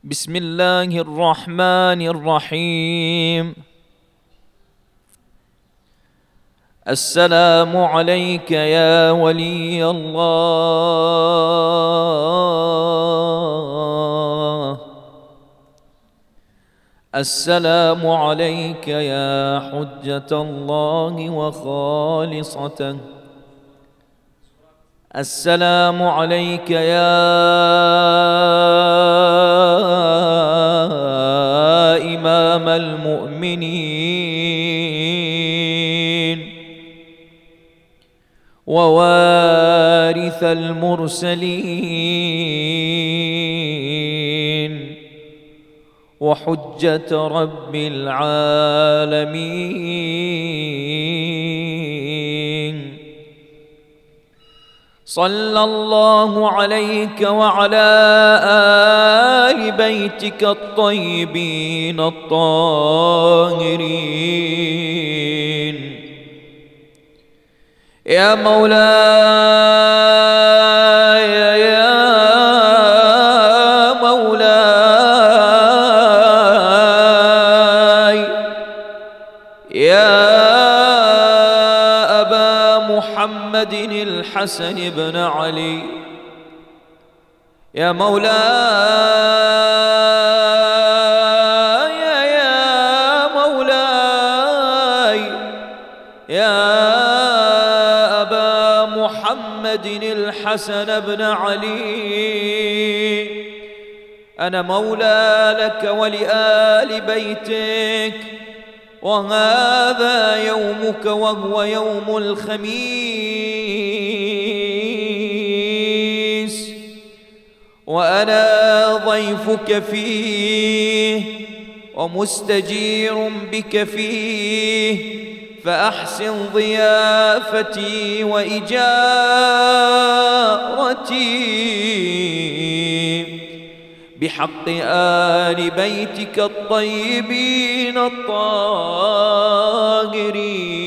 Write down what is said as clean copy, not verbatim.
بسم الله الرحمن الرحيم. السلام عليك يا ولي الله، السلام عليك يا حجة الله وخالصته، السلام عليك يا إمام المؤمنين ووارث المرسلين وحجة رب العالمين. صلى الله عليك وعلى آل بيتك الطيبين الطاهرين. يا مولاي يا مولاي يا محمد الحسن بن علي، يا مولاي يا مولاي يا أبا محمد الحسن بن علي، أنا مولى لك ولآل بيتك، وهذا يومك وهو يوم الخميس، وأنا ضيفك فيه ومستجير بك فيه، فأحسن ضيافتي وإجارتي بحق آل بيتك الطيبين الطاهرين.